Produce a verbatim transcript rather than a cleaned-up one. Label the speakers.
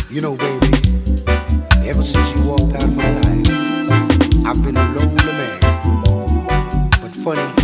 Speaker 1: You know, baby, ever since you walked out of my life, I've been a lonely man. But funny,